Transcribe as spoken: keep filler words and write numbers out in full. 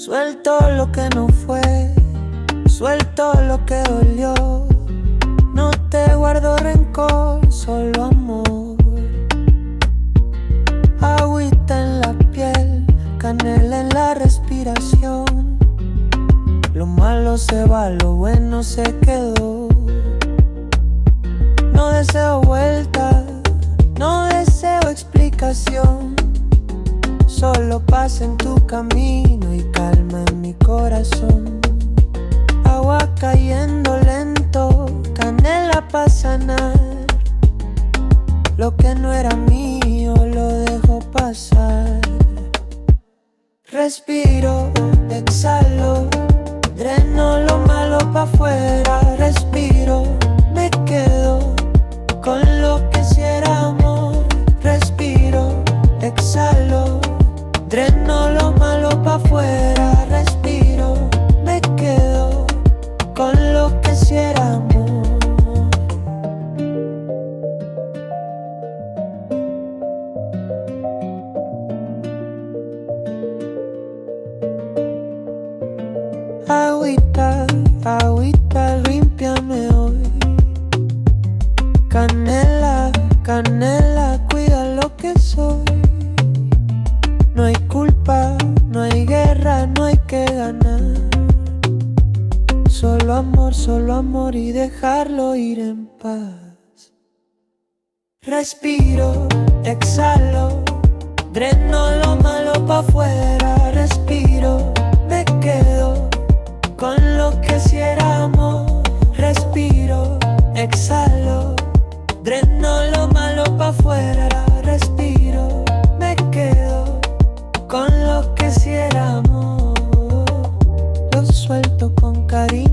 Suelto lo que no fue, suelto lo que dolió. No te guardo rencor, solo amor. Agüita en la piel, canela en la respiración. Lo malo se va, lo bueno se quedó. No deseo vuelta, no deseo explicación. Solo paz en tu camino y calma en mi corazón. Agua cayendo lento, canela pa' sanar. Lo que no era mío lo dejo pasar. Respiro, exhalo, dreno lo malo pa' afuera. Respiro, me quedo con lo que sí era amor. Respiro, exhalo, dreno lo malo pa' afuera. Respiro, me quedo con lo que sí era amor. Agüita, agüita, límpiame hoy. Canela, canela, cuida lo que soy. No hay culpa, no hay guerra, no hay que ganar. Solo amor, solo amor y dejarlo ir en paz. Respiro, exhalo, dreno lo malo pa' afuera. Respiro, me quedo con lo que sí era amor. Respiro, exhalo, dreno lo malo pa' afuera. Respiro, me quedo con lo que sí era amor. Lo suelto con cariño.